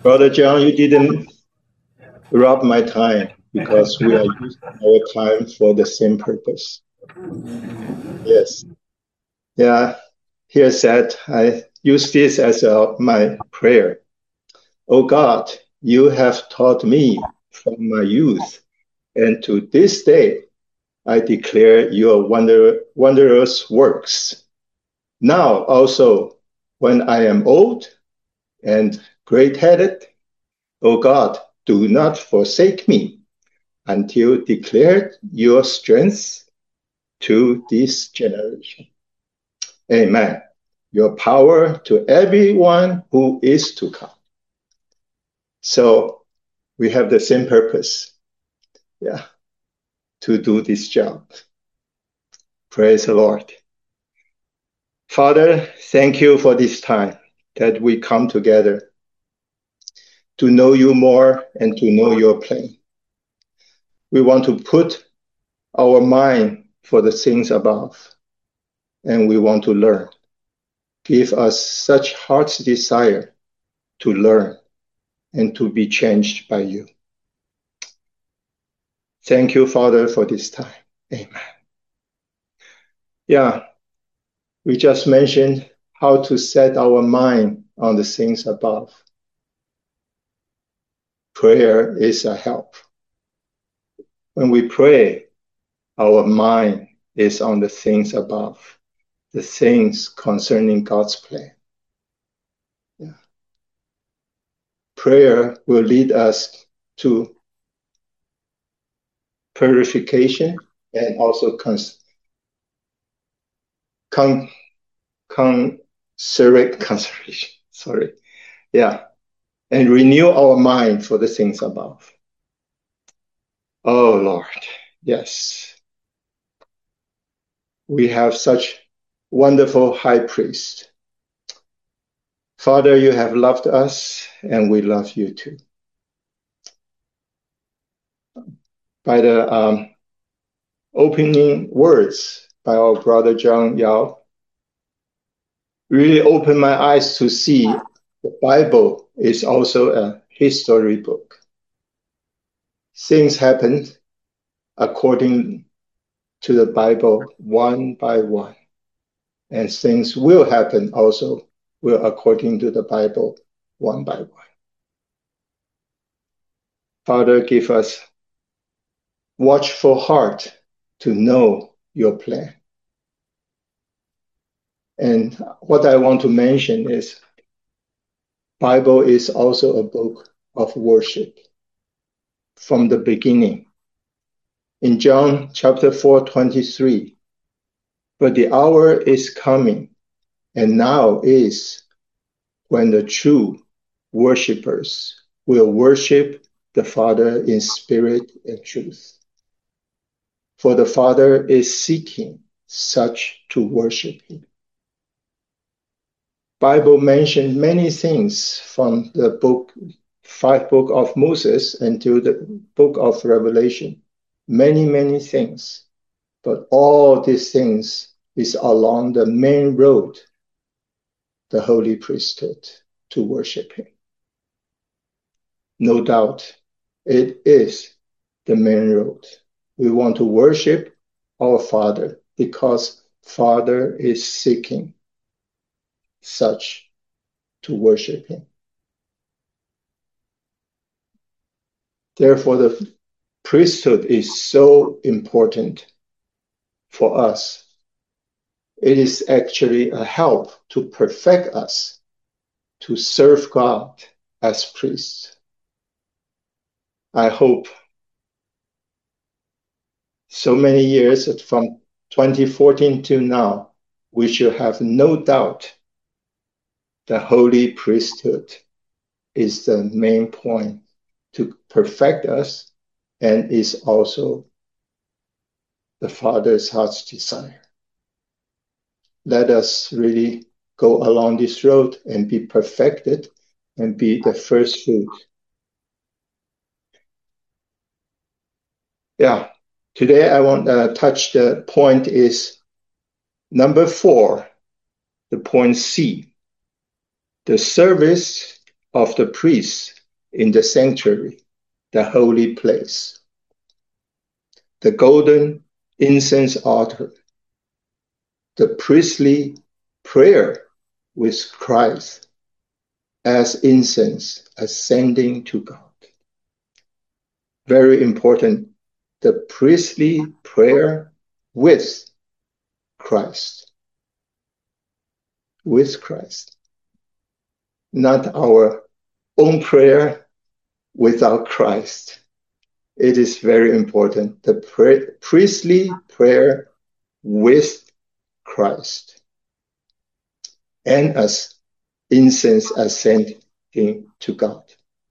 Brother John, you didn't rob my time because we are using our time for the same purpose. Yes. Yeah. Here said, I use this as my prayer. Oh God, you have taught me from my youth, and to this day I declare your wondrous works. Now also, when I am old and great-headed, O God, do not forsake me until declare your strength to this generation. Amen. Your power to everyone who is to come. So we have the same purpose, to do this job. Praise the Lord. Father, thank you for this time that we come together to know you more and to know your plan. We want to put our mind for the things above, and we want to learn. Give us such heart's desire to learn and to be changed by you. Thank you, Father, for this time. Amen. Yeah, we just mentioned how to set our mind on the things above. Prayer is a help. When we pray, our mind is on the things above, the things concerning God's plan. Yeah. Prayer will lead us to purification and also conservation. Sorry. Yeah. And renew our mind for the things above. Oh, Lord. Yes. We have such wonderful high priest. Father, you have loved us, and we love you too. By the opening words by our brother John Yao, really opened my eyes to see the Bible is also a history book. Things happen according to the Bible one by one, and things will happen also according to the Bible one by one. Father, give us watchful heart to know your plan. And what I want to mention is Bible is also a book of worship from the beginning. In John chapter 4:23, but the hour is coming, and now is when the true worshipers will worship the Father in spirit and truth. For the Father is seeking such to worship him. Bible mentioned many things from the five book of Moses until the book of Revelation. Many, many things. But all these things is along the main road, the holy priesthood, to worship him. No doubt, it is the main road. We want to worship our Father because Father is seeking such to worship him. Therefore, the priesthood is so important for us. It is actually a help to perfect us to serve God as priests. I hope so many years from 2014 to now, we should have no doubt the holy priesthood is the main point to perfect us and is also the Father's heart's desire. Let us really go along this road and be perfected and be the first fruit. Yeah, today I want to touch the point is number 4, the point C. The service of the priests in the sanctuary, the holy place. The golden incense altar, the priestly prayer with Christ as incense ascending to God. Very important, the priestly prayer with Christ. With Christ. Not our own prayer without Christ. It is very important. The priestly prayer with Christ. And as incense ascending to God.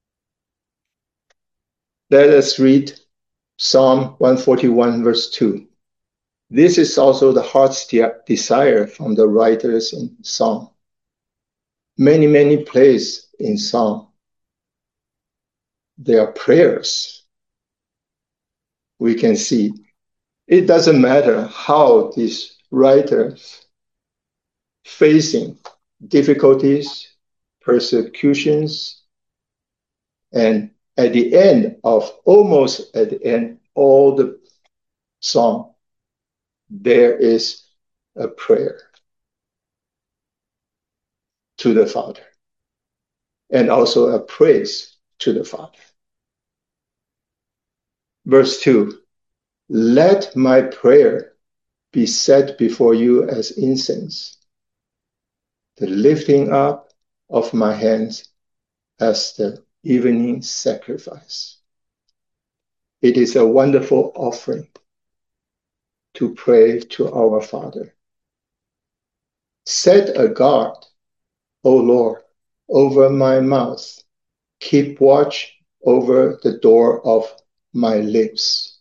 Let us read Psalm 141, verse 2. This is also the heart's desire from the writers in Psalm. Many places in Psalm, there are prayers. We can see it doesn't matter how these writers facing difficulties, persecutions, and at the end of almost at the end, all the Psalm, there is a prayer to the Father and also a praise to the Father. Verse 2, let my prayer be set before you as incense, the lifting up of my hands as the evening sacrifice. It is a wonderful offering to pray to our Father. Set a guard, O Lord, over my mouth. Keep watch over the door of my lips.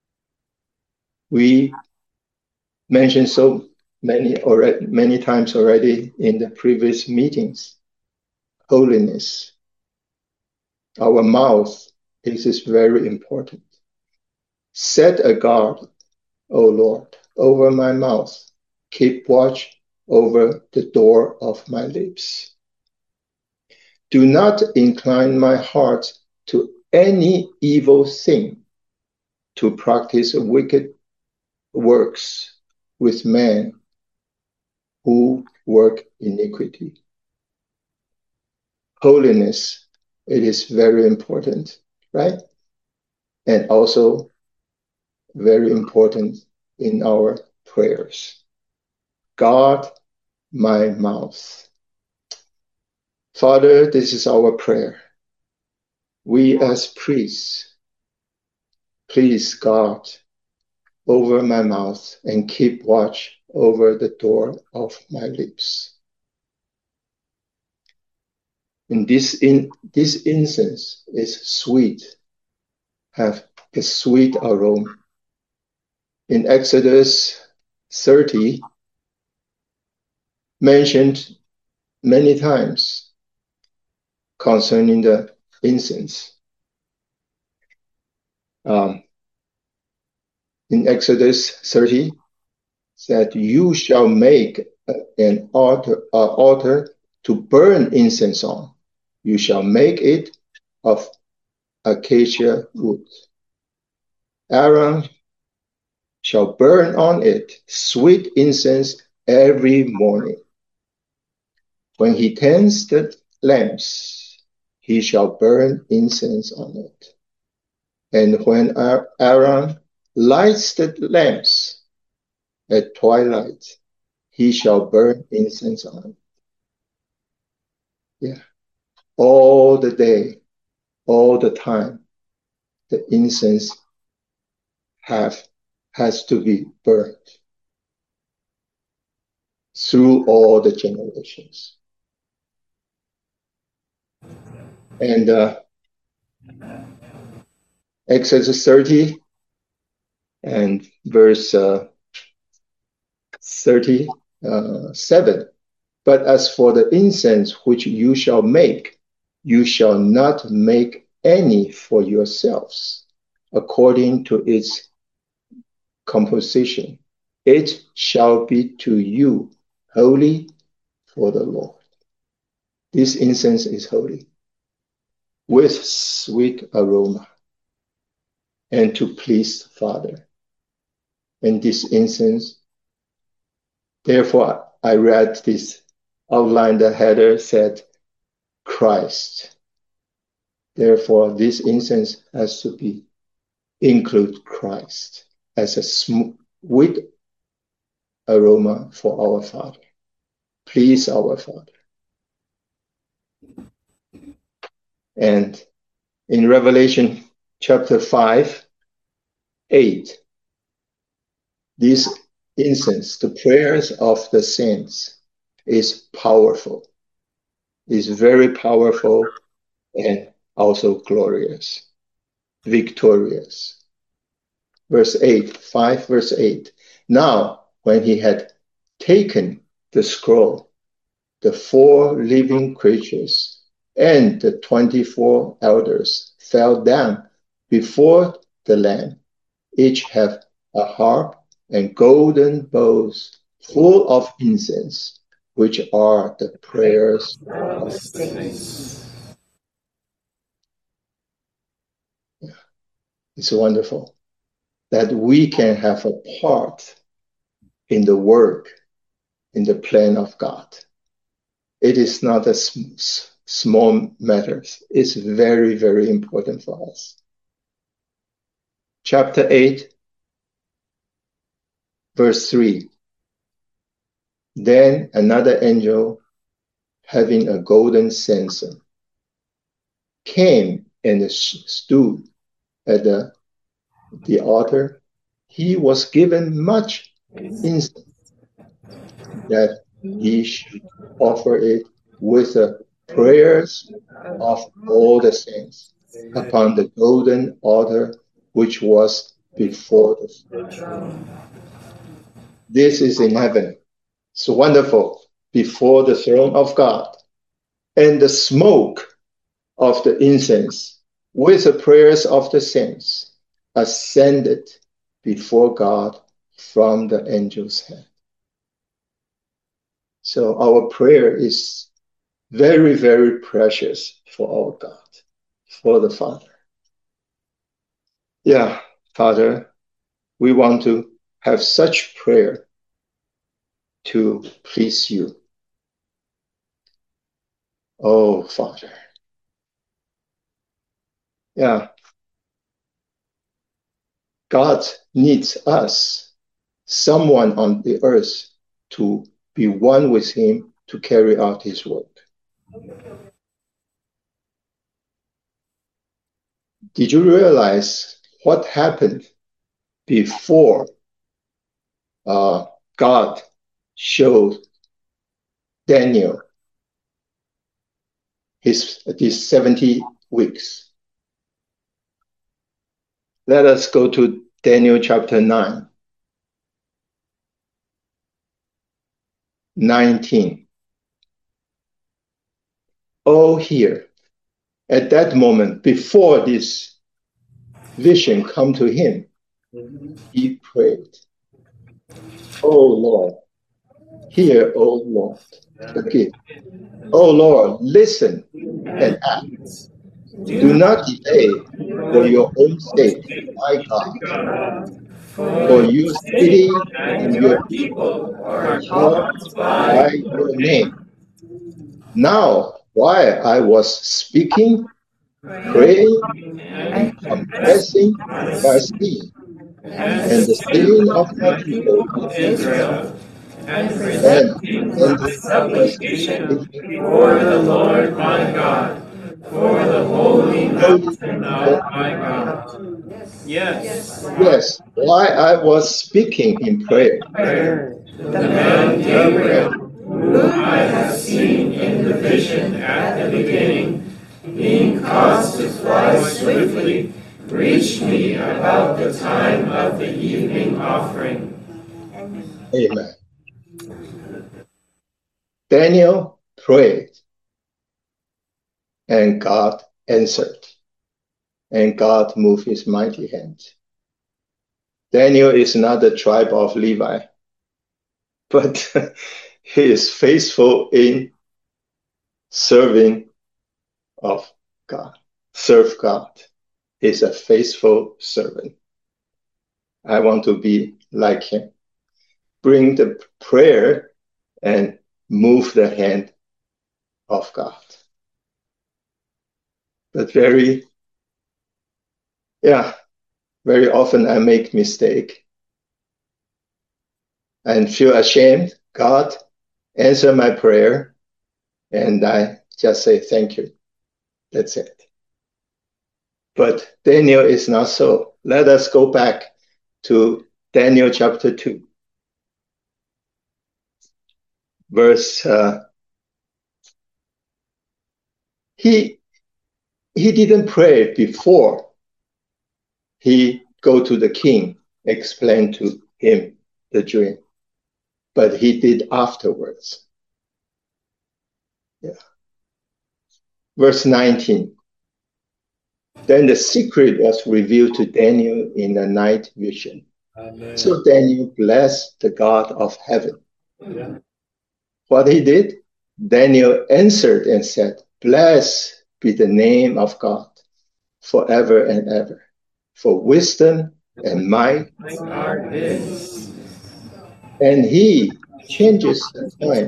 We mentioned so many times already in the previous meetings. Holiness. Our mouth is very important. Set a guard, O Lord, over my mouth. Keep watch over the door of my lips. Do not incline my heart to any evil thing, to practice wicked works with men who work iniquity. Holiness, it is very important, right? And also very important in our prayers. Guard my mouth. Father, this is our prayer. We as priests, please guard over my mouth and keep watch over the door of my lips. And this incense is sweet, have a sweet aroma. In Exodus 30, mentioned many times concerning the incense. In Exodus 30, said, you shall make an altar to burn incense on. You shall make it of acacia wood. Aaron shall burn on it sweet incense every morning. When he tends the lamps, he shall burn incense on it. And when Aaron lights the lamps at twilight, he shall burn incense on it. Yeah. All the day, all the time, the incense has to be burned through all the generations. And Exodus 30 and verse 37. But as for the incense which you shall make, you shall not make any for yourselves, according to its composition. It shall be to you holy for the Lord. This incense is holy. with sweet aroma, and to please the Father. In this instance, therefore, I read this outline. The header said, Christ. Therefore, this incense has to be include Christ as a sweet aroma for our Father. Please our Father. And in Revelation chapter 5, 8, this incense, the prayers of the saints, is powerful, is very powerful and also glorious, victorious. Verse 8, 5 verse 8. Now, when he had taken the scroll, the 4 living creatures and the 24 elders fell down before the Lamb. Each have a harp and golden bowls full of incense, which are the prayers of saints. It's wonderful that we can have a part in the work, in the plan of God. It is not a small matter. It's very, very important for us. Chapter 8, verse 3. Then another angel, having a golden censer, came and stood at the altar. He was given much incense, that he should offer it with the prayers of all the saints upon the golden altar which was before the throne. This is in heaven. It's wonderful, before the throne of God. And the smoke of the incense with the prayers of the saints ascended before God from the angel's hand. So our prayer is very, very precious for our God, for the Father. Yeah, Father, we want to have such prayer to please you. Oh, Father. Yeah. God needs us, someone on the earth, to be one with him to carry out his work. Did you realize what happened before God showed Daniel these 70 weeks? Let us go to Daniel chapter 9, 19. Oh, here, at that moment, before this vision come to him, he prayed, Oh Lord, hear, O Lord, forgive. Oh Lord, listen and act. Do not delay for your own sake, my God. For your city and your people are called by your name. Now, while I was speaking, praying, and confessing my sin and the sin of my people Israel, and presenting my supplication before the Lord my God, for the holy mountain of my God. Yes, while I was speaking in prayer, the man Gabriel, whom I have seen in the vision at the beginning, being caused to fly swiftly, reached me about the time of the evening offering. Amen. Daniel prayed, and God answered, and God moved his mighty hand. Daniel is not the tribe of Levi, but he is faithful in serving of God. serve God. He's a faithful servant. I want to be like him. Bring the prayer and move the hand of God. But very often I make mistake and feel ashamed. God, answer my prayer, and I just say thank you. That's it. But Daniel is not so. Let us go back to Daniel chapter 2, verse. He didn't pray before he go to the king, explain to him the dream, but he did afterwards. Yeah. Verse 19. Then the secret was revealed to Daniel in a night vision. Amen. So Daniel blessed the God of heaven. Yeah. What he did, Daniel answered and said, "Blessed be the name of God forever and ever, for wisdom and might are his. And he changes the time.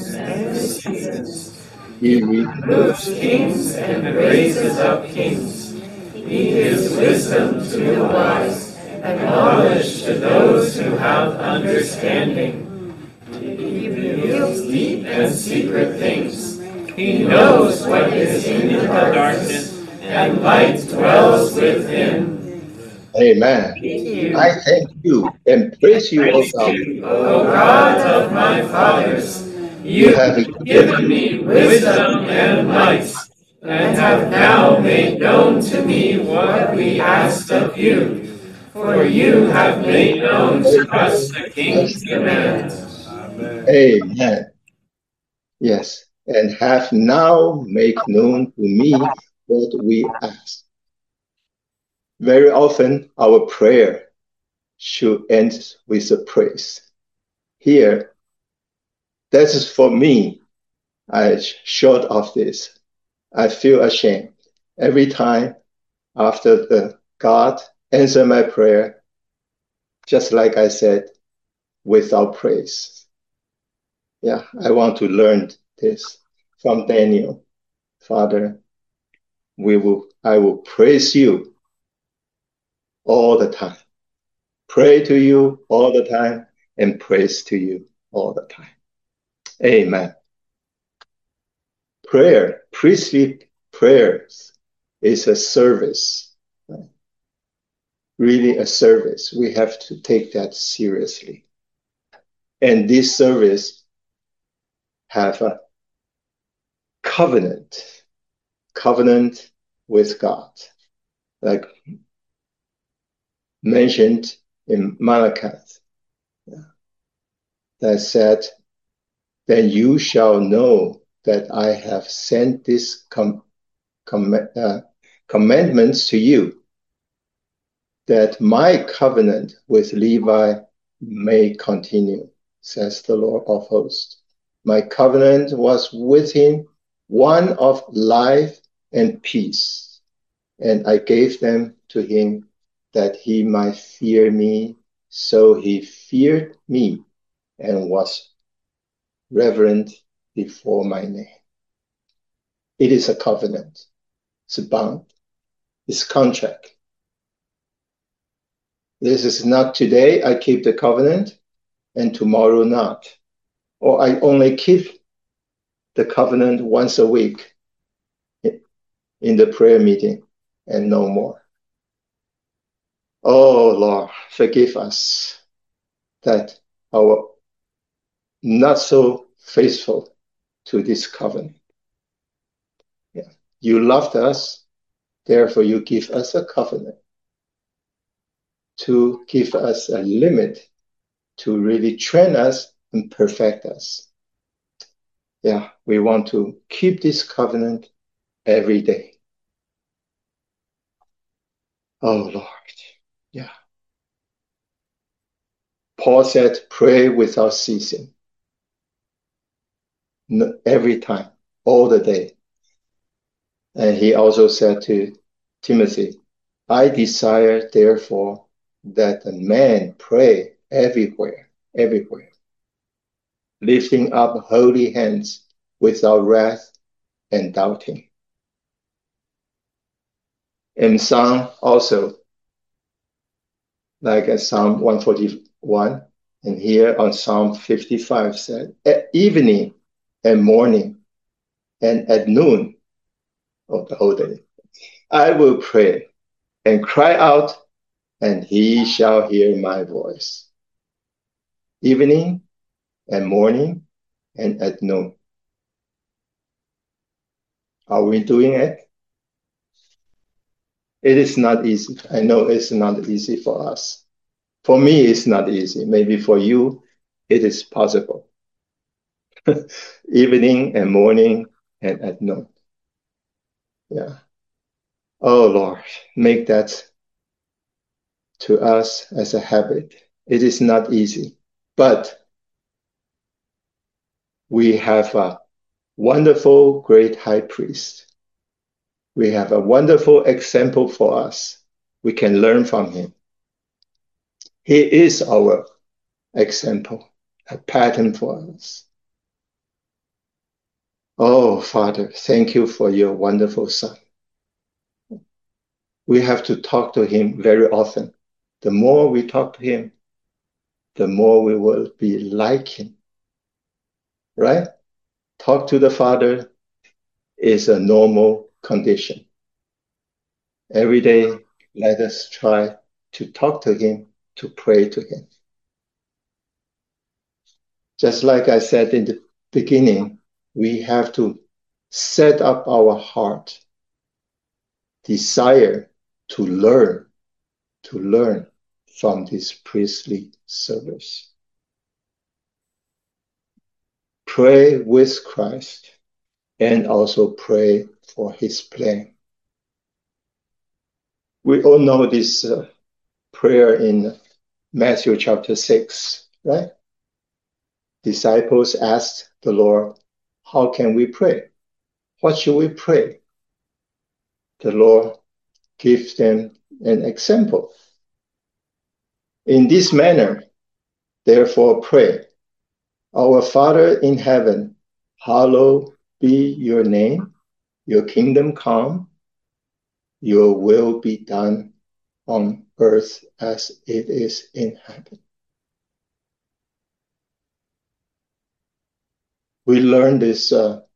He removes kings and raises up kings. He gives wisdom to the wise and knowledge to those who have understanding. He reveals deep and secret things. He knows what is in the darkness, and light dwells with him." Amen. I thank you and praise you, O God. O God of my fathers, you have given me wisdom and might, and have now made known to me what we asked of you. For you have made known to us the king's demands. Amen. Amen. Yes, and have now made known to me what we ask. Very often our prayer should end with a praise. Here, that is for me. Short of this, I feel ashamed every time after the God answer my prayer, just like I said, without praise. Yeah, I want to learn this from Daniel. Father, I will praise you all the time. Pray to you all the time and praise to you all the time. Amen. Prayer, priestly prayers, is a service. Really a service. We have to take that seriously. And this service have a covenant with God, like mentioned in Malachi, that said, "Then you shall know that I have sent these commandments to you, that my covenant with Levi may continue, says the Lord of hosts. My covenant was with him, one of life and peace, and I gave them to him that he might fear me. So he feared me and was reverent before my name." It is a covenant. It's a bond. It's contract. This is not today I keep the covenant and tomorrow not. Or I only keep the covenant once a week in the prayer meeting and no more. Oh Lord, forgive us that our not so faithful to this covenant. Yeah. You loved us, therefore you give us a covenant to give us a limit to really train us and perfect us. Yeah, we want to keep this covenant every day. Oh Lord, yeah. Paul said, pray without ceasing. Every time, all the day. And he also said to Timothy, I desire, therefore, that a man pray everywhere, lifting up holy hands without wrath and doubting. In Psalm also, like Psalm 141, and here on Psalm 55 said, at evening and morning and at noon of the whole day, I will pray and cry out, and he shall hear my voice. Evening and morning and at noon. Are we doing it? It is not easy. I know it's not easy for us. For me, it's not easy. Maybe for you, it is possible. Evening and morning and at noon. Yeah. Oh Lord, make that to us as a habit. It is not easy, but we have a wonderful, great high priest. We have a wonderful example for us. We can learn from him. He is our example, a pattern for us. Oh, Father, thank you for your wonderful Son. We have to talk to him very often. The more we talk to him, the more we will be like him, right? Talk to the Father is a normal condition. Every day, let us try to talk to him, to pray to him. Just like I said in the beginning, we have to set up our heart, desire to learn from this priestly service. Pray with Christ and also pray for his plan. We all know this prayer in Matthew chapter 6, right? Disciples asked the Lord, how can we pray? What should we pray? The Lord gives them an example. In this manner, therefore pray, our Father in heaven, hallowed be your name, your kingdom come, your will be done on earth as it is in heaven. We learned this,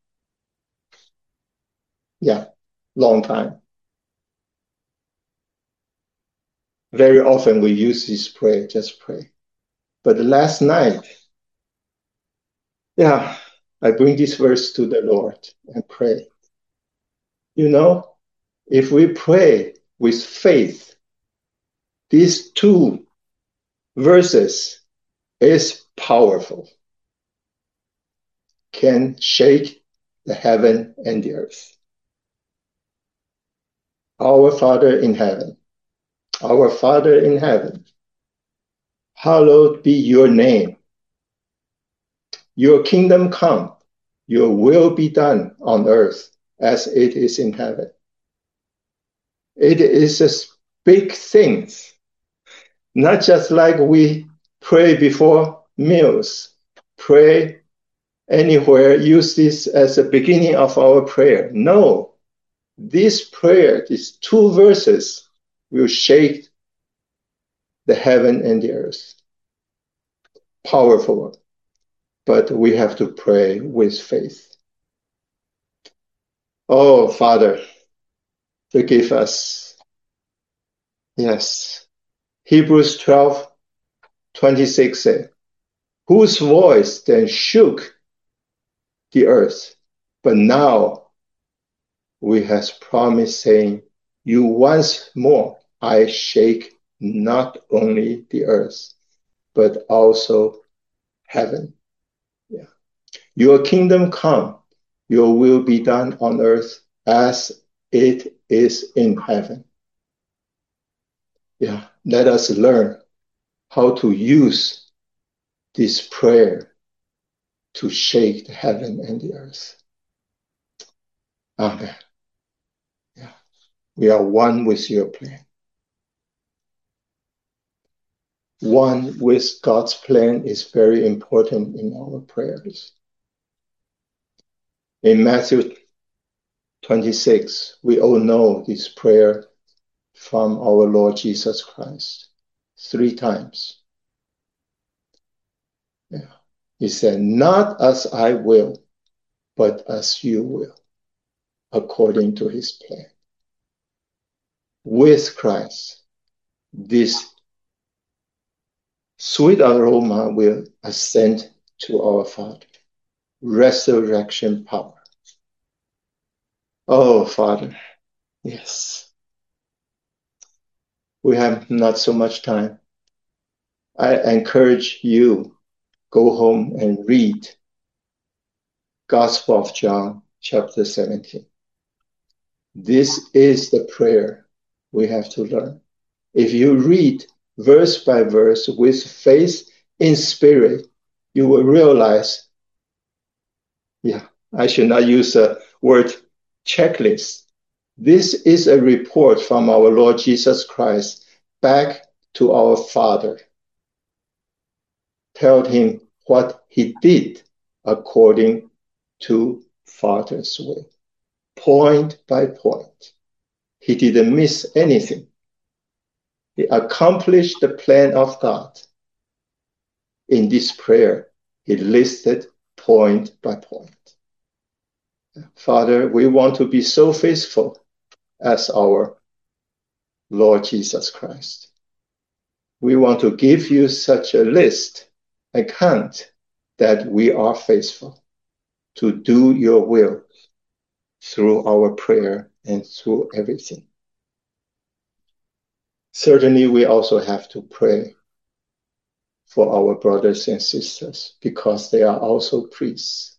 long time. Very often we use this prayer, just pray. But last night, I bring this verse to the Lord and pray. You know, if we pray with faith, these two verses is powerful, can shake the heaven and the earth. Our Father in heaven, our Father in heaven, hallowed be your name. Your kingdom come, your will be done on earth as it is in heaven. It is a big thing, not just like we pray before meals, pray anywhere, use this as the beginning of our prayer. No, this prayer, these two verses, will shake the heaven and the earth. Powerful, but we have to pray with faith. Oh, Father, forgive us. Yes. Hebrews 12:26 says, whose voice then shook the earth, but now we has promised, saying, you once more I shake not only the earth, but also heaven. Yeah. Your kingdom come, your will be done on earth as it is in heaven. Yeah, let us learn how to use this prayer to shake the heaven and the earth. Amen. We are one with your plan. One with God's plan is very important in our prayers. In Matthew 26, we all know this prayer from our Lord Jesus Christ 3 times. Yeah. He said, not as I will, but as you will, according to his plan. With Christ, this sweet aroma will ascend to our Father. Resurrection power. Oh, Father, yes. We have not so much time. I encourage you, go home and read Gospel of John, chapter 17. This is the prayer we have to learn. If you read verse by verse with faith in spirit, you will realize, I should not use the word checklist. This is a report from our Lord Jesus Christ back to our Father. Tell him what he did according to Father's will, point by point. He didn't miss anything. He accomplished the plan of God. In this prayer, he listed point by point. Father, we want to be so faithful as our Lord Jesus Christ. We want to give you such a list, account, that we are faithful to do your will through our prayer and through everything. Certainly, we also have to pray for our brothers and sisters because they are also priests,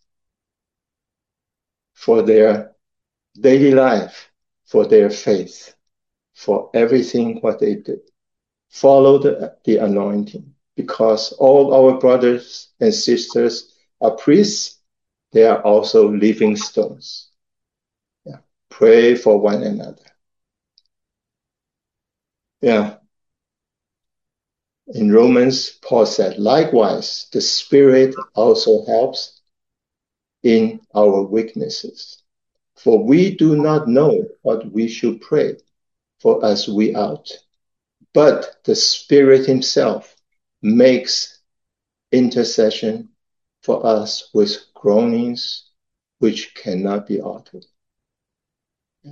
for their daily life, for their faith, for everything what they do. Follow the anointing, because all our brothers and sisters are priests. They are also living stones. Yeah. Pray for one another. Yeah. In Romans, Paul said, likewise, the Spirit also helps in our weaknesses. For we do not know what we should pray for as we ought. But the Spirit himself makes intercession for us with groanings which cannot be uttered. Yeah.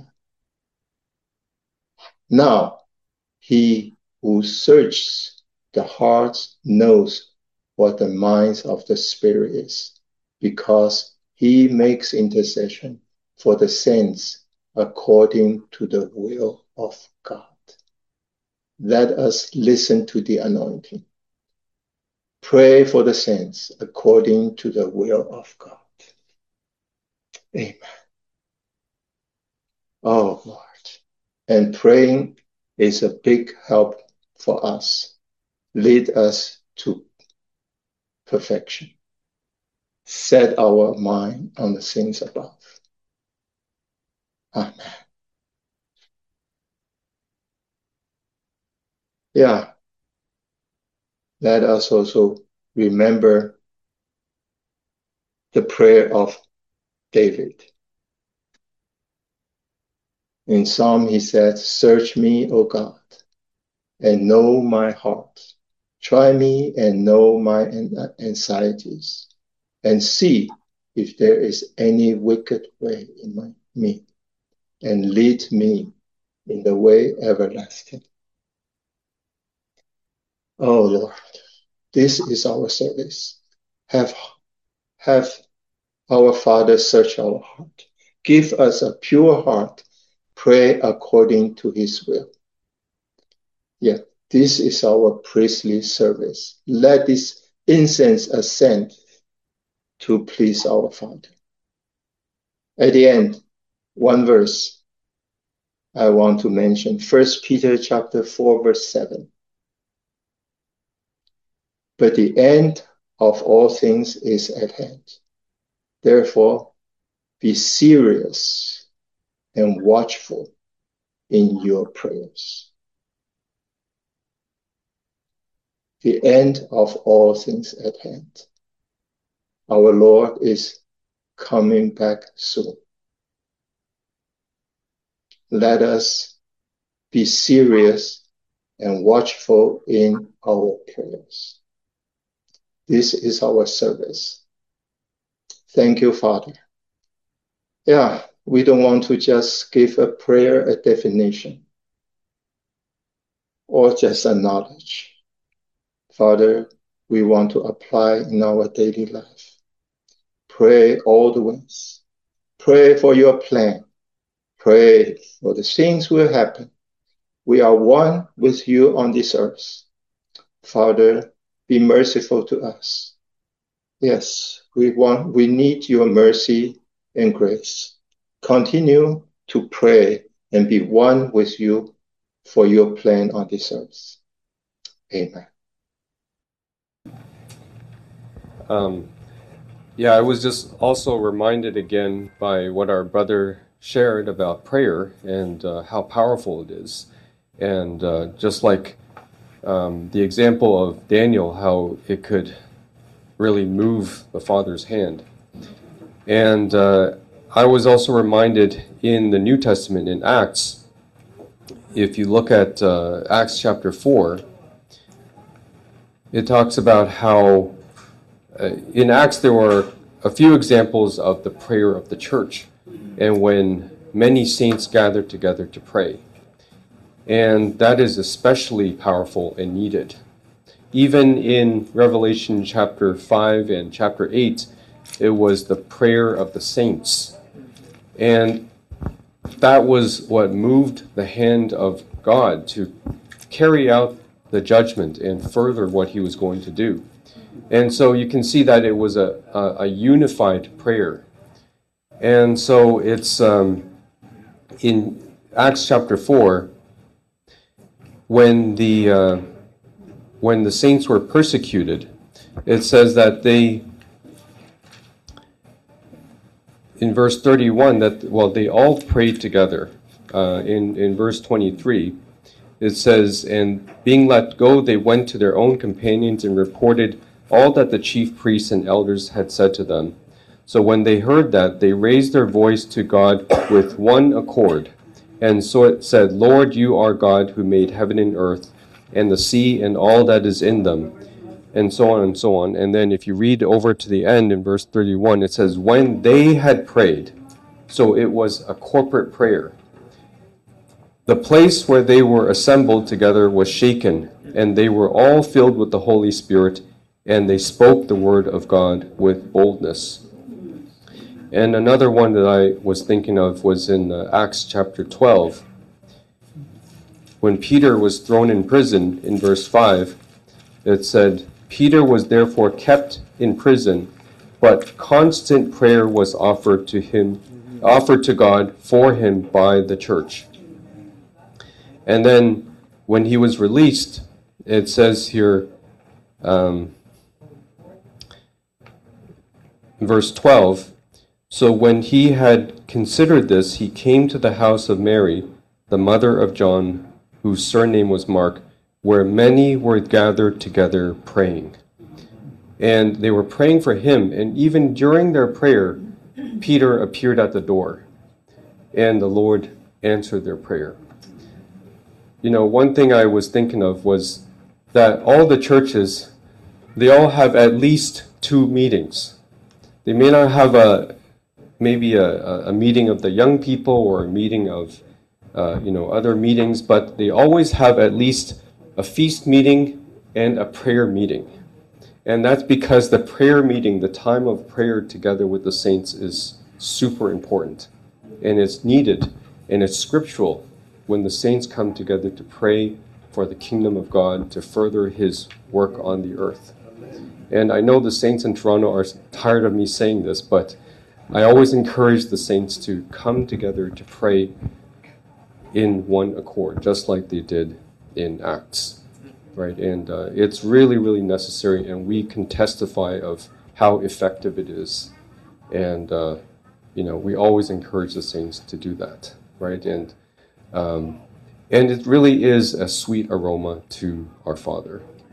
Now, he who searches the hearts knows what the mind of the Spirit is, because he makes intercession for the saints according to the will of God. Let us listen to the anointing. Pray for the saints according to the will of God. Amen. Oh, Lord. And praying is a big help for us. Lead us to perfection. Set our mind on the things above. Amen. Yeah. Let us also remember the prayer of David. In Psalm, he said, search me, O God, and know my heart. Try me and know my anxieties, and see if there is any wicked way in me, and lead me in the way everlasting. Oh Lord, this is our service. Have our Father search our heart. Give us a pure heart. Pray according to his will. Yeah, this is our priestly service. Let this incense ascend to please our Father. At the end, one verse I want to mention, 1 Peter chapter 4, verse 7. But the end of all things is at hand. Therefore, be serious and watchful. in your prayers. The end of all things at hand. Our Lord is coming back soon. Let us be serious and watchful in our prayers. This is our service. Thank you, Father. Yeah, we don't want to just give a prayer a definition or just a knowledge. Father, we want to apply in our daily life. Pray all the ways. Pray for your plan. Pray for the things will happen. We are one with you on this earth. Father, be merciful to us. Yes, we need your mercy and grace. Continue to pray and be one with you for your plan on this earth. Amen. Yeah, I was just also reminded again by what our brother shared about prayer and how powerful it is. And just like the example of Daniel, how it could really move the Father's hand. And I was also reminded in the New Testament, in Acts, if you look at Acts chapter 4, it talks about how in Acts there were a few examples of the prayer of the church and when many saints gathered together to pray. And that is especially powerful and needed. Even in Revelation chapter 5 and chapter 8, it was the prayer of the saints. And that was what moved the hand of God to carry out the judgment and further what he was going to do. And so you can see that it was a unified prayer. And so it's in Acts chapter 4, when the saints were persecuted, it says that they, in verse 31, that, they all prayed together. In verse 23, it says, and being let go, they went to their own companions and reported all that the chief priests and elders had said to them. So when they heard that, they raised their voice to God with one accord. And so it said, Lord, you are God who made heaven and earth, and the sea and all that is in them, and so on and so on. And then if you read over to the end in verse 31, it says, when they had prayed, so it was a corporate prayer, the place where they were assembled together was shaken, and they were all filled with the Holy Spirit, and they spoke the word of God with boldness. And another one that I was thinking of was in Acts chapter 12. When Peter was thrown in prison, in verse 5, it said, Peter was therefore kept in prison, but constant prayer was offered to God for him by the church. And then when he was released, it says here, verse 12, so when he had considered this, he came to the house of Mary, the mother of John, whose surname was Mark, where many were gathered together praying. And they were praying for him, and even during their prayer, Peter appeared at the door, and the Lord answered their prayer. You know, one thing I was thinking of was that all the churches, they all have at least 2 meetings. They may not have maybe a meeting of the young people or a meeting of other meetings, but they always have at least a feast meeting and a prayer meeting. And that's because the prayer meeting, the time of prayer together with the saints, is super important. And it's needed, and it's scriptural when the saints come together to pray for the kingdom of God, to further his work on the earth. And I know the saints in Toronto are tired of me saying this, but I always encourage the saints to come together to pray in one accord, just like they did in Acts, right? And it's really, really necessary, and we can testify of how effective it is. And, we always encourage the saints to do that, right? And And it really is a sweet aroma to our Father.